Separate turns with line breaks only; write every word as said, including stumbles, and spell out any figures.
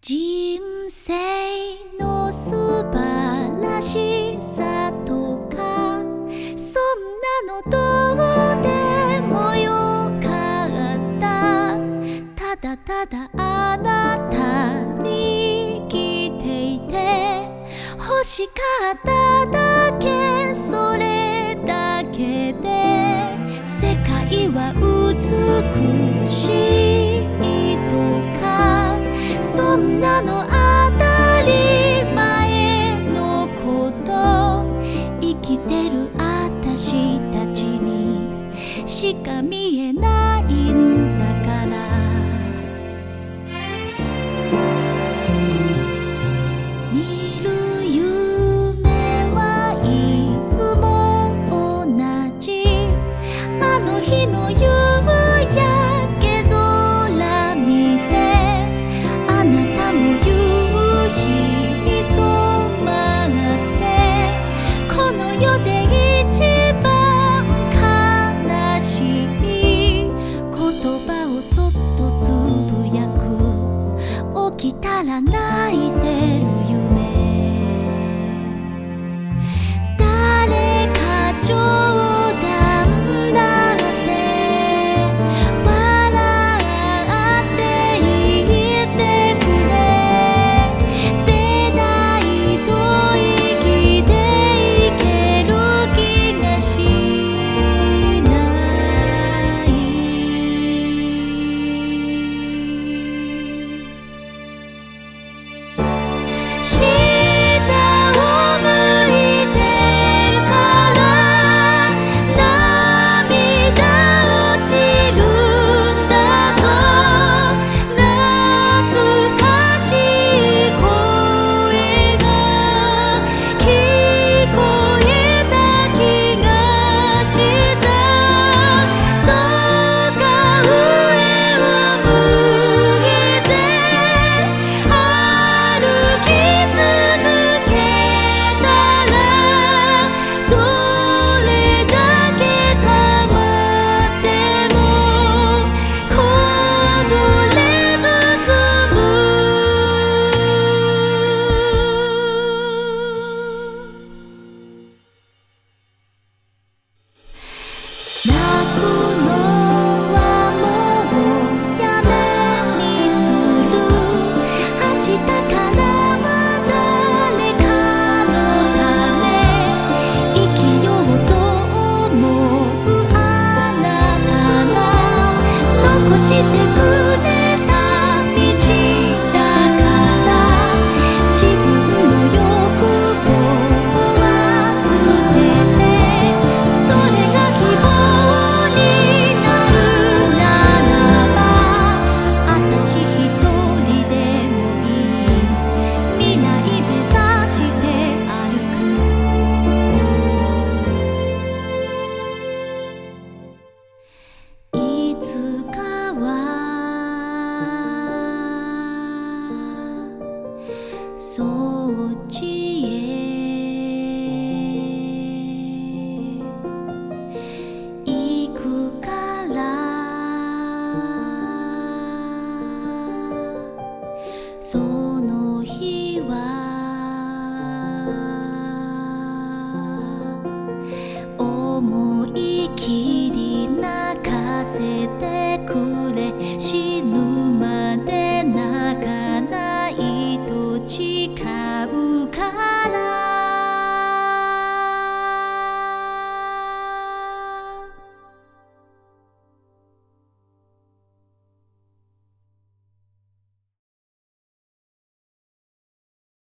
人生の素晴らしさとかそんなのどうでもよかった。ただただあなたに生きていて欲しかっただけ、それだけで世界は美しいとかそんなの当たり前のこと、生きてるあたしたちにしか見えないんだから。見る夢はいつも同じ、あの日の夕焼け空見てあなたも夕日に染まってこの世で一番悲しい言葉をそっとつぶやく、起きたら泣いてる夢、誰か冗談だって笑って言ってくれ、でないと生きていける気がしない。下を向いてるから涙落ちるんだぞ、懐かしい声が聞こえた気がした。そうか上を向いて歩き続けたらどれだけ溜まってもこぼれず済む。泣くのはもうやめにする、明日からは誰かのため生きようと思うあなたが残してくれた道だから、自分の欲望は捨ててそれが希望になるならば、あたし一人でもいい、未来目指して歩く。いつかはそっちへ